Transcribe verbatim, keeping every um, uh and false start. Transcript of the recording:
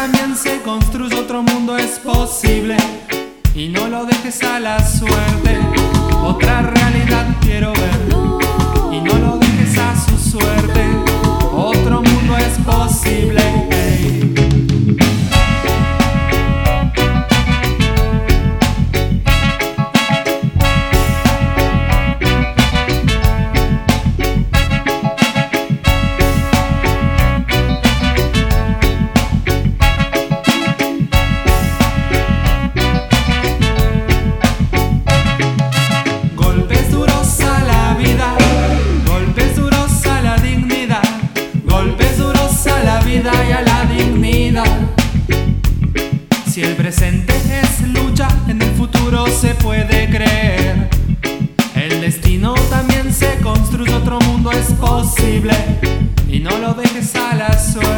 también se construye otro mundo, es posible. Y no lo dejes a la suerte. Otra realidad quiero ver. Y no lo dejes a su suerte. Otro mundo es posible. Hey. Y a la dignidad. Si el presente es lucha, en el futuro se puede creer. El destino también se construye, otro mundo es posible. Y no lo dejes a la suerte.